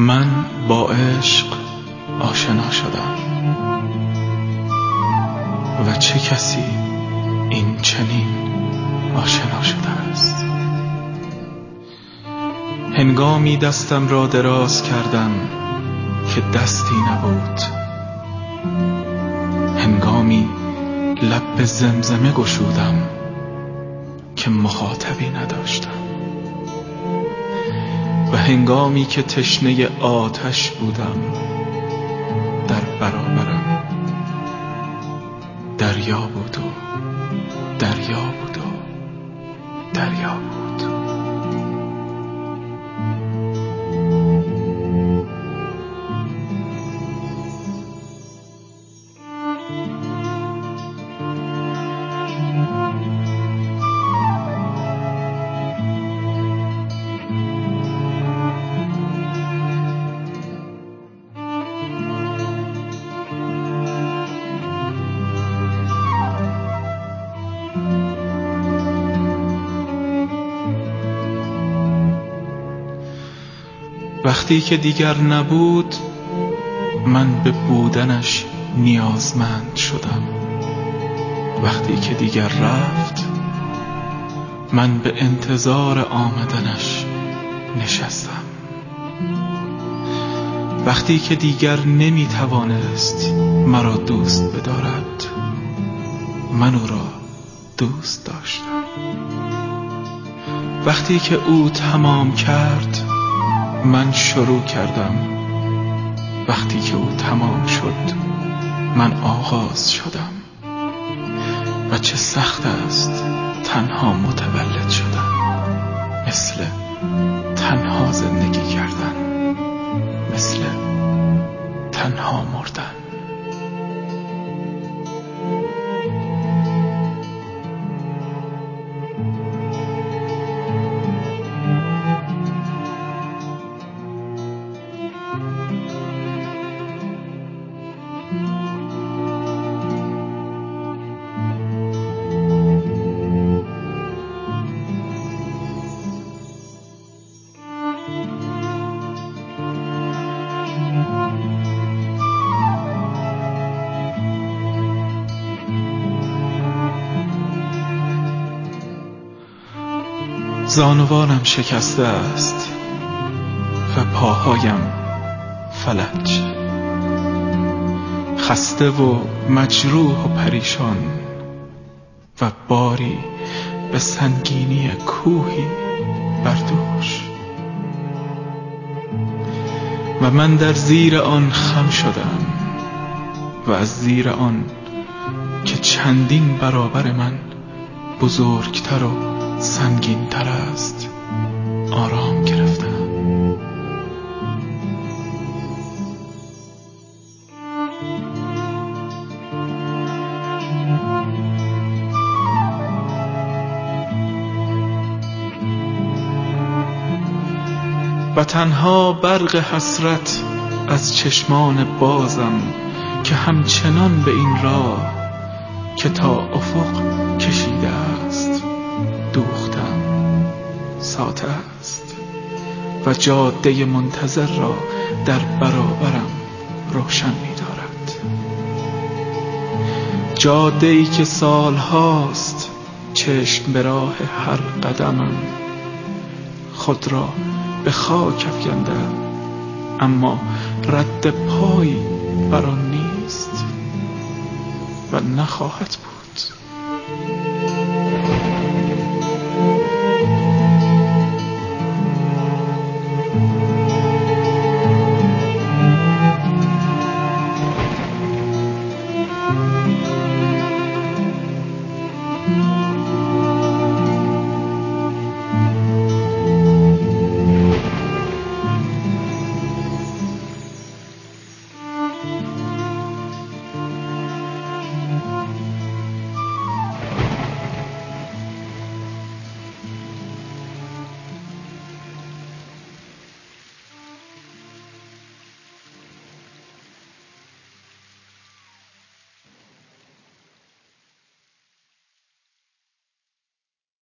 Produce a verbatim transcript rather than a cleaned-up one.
من با عشق آشنا شدم و چه کسی این چنین آشنا شده است. هنگامی دستم را دراز کردم که دستی نبود، هنگامی لب به زمزمه گشودم که مخاطبی نداشتم، و هنگامی که تشنه آتش بودم در برابرم دریا بود و دریا بود و دریا بود. وقتی که دیگر نبود، من به بودنش نیازمند شدم. وقتی که دیگر رفت، من به انتظار آمدنش نشستم. وقتی که دیگر نمی توانست مرا دوست بدارد، من او را دوست داشتم. وقتی که او تمام کرد، من شروع کردم. وقتی که او تمام شد، من آغاز شدم. و چه سخت است تنها متولد شدن، مثل تنها زندگی کردن، مثل تنها مردن. زانوانم شکسته است و پاهایم فلج، خسته و مجروح و پریشان، و باری به سنگینی کوهی بر دوش. و من در زیر آن خم شدم، و از زیر آن که چندین برابر من بزرگتر و سنگین تر است آرام گرفتم. و تنها برق حسرت از چشمان بازم که همچنان به این راه که تا افق کشیده است دوختم ساته است، و جاده منتظر را در برابرم روشن می دارد. جاده ای که سالهاست چشم به راه هر قدمم خود را به خاک افکنده، اما رد پایی بر آن نیست و نخواهد بود.